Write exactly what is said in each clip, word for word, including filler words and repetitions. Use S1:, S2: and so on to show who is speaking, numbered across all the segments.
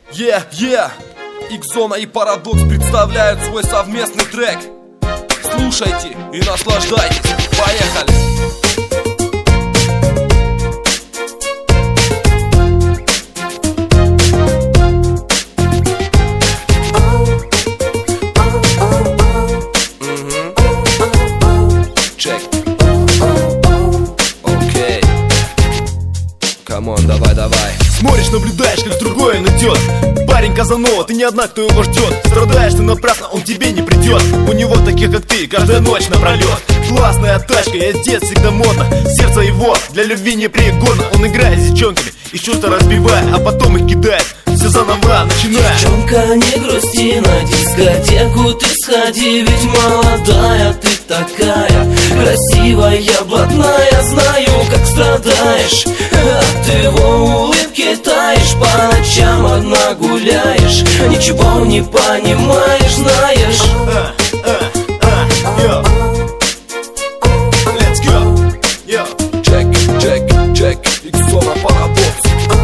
S1: Yeah, yeah! X-Zona и Парадокс представляют свой совместный трек. Слушайте и наслаждайтесь. Поехали! Камон, давай, давай.
S2: Смотришь, наблюдаешь, как другое найдет. Парень Казанова, ты не одна, кто его ждет. Страдаешь ты напрасно, он к тебе не придет. У него таких, как ты, каждая ночь напролет. Классная тачка, я с детства всегда модно. Сердце его для любви непригодно. Он играет с девчонками и чувства разбивает, а потом их кидает. Все заново начинает.
S3: Девчонка, не грусти, на дискотеку ты сходи, ведь молодая ты такая, красивая, блатная, знаю, как страдаешь. От его улыбки таешь, по ночам одна гуляешь, ничего не понимаешь, знаешь.
S2: а, а, а, йо. Let's go. Йо.
S1: Check, check, check. X-Zona, Парадокс.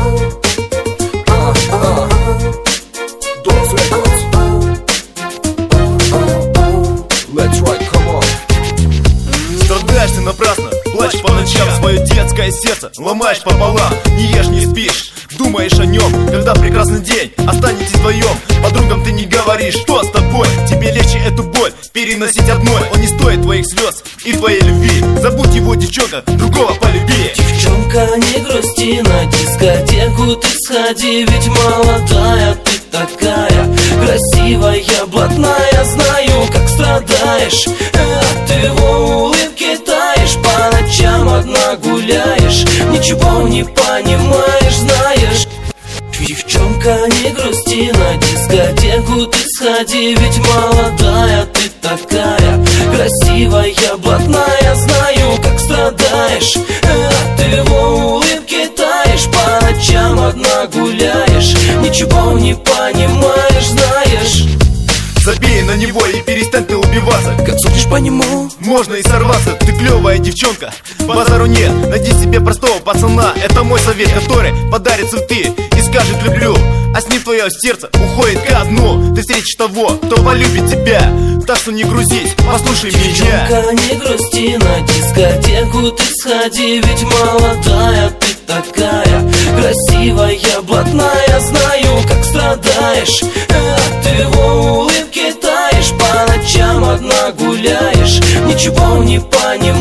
S1: Let's ride, come on.
S2: Страдаешь ты напрасно, плачешь по ночам, свое детское сердце ломаешь пополам. Не ешь, не спишь, думаешь о нем, когда прекрасный день останетесь вдвоем. Подругам ты не говоришь, что с тобой. Тебе легче эту боль переносить одной. Он не стоит твоих слез и твоей любви. Забудь его, девчонка, другого полюби.
S3: Девчонка, не грусти, на дискотеку ты сходи, ведь молодая ты такая, красивая, блатная, знаю, как страдаешь. От его улыбки таешь, по ночам одна гуляешь, ничего не понимаешь, знаешь. Девчонка, не грусти, на дискотеку ты сходи, ведь молодая ты такая, красивая, блатная, знаю, как страдаешь. От его улыбки таешь, по ночам одна гуляешь, ничего не понимаешь, знаешь.
S2: Забей на него и перестань ты убиваться.
S3: Как судишь по нему?
S2: Можно и сорваться, ты клевая девчонка, базару нет. Найди себе простого пацана, это мой совет, который подарит цветы и скажет люблю. А с ним твое сердце уходит ко дну. Ты встретишь того, кто полюбит тебя. Так что не грузись, послушай меня.
S3: Девчонка, не грусти, на дискотеку ты сходи, ведь молодая ты такая, красивая, блатная, знаю, как страдаешь. От его улыбки таешь, по ночам одна гуляешь, ничего не понимаешь.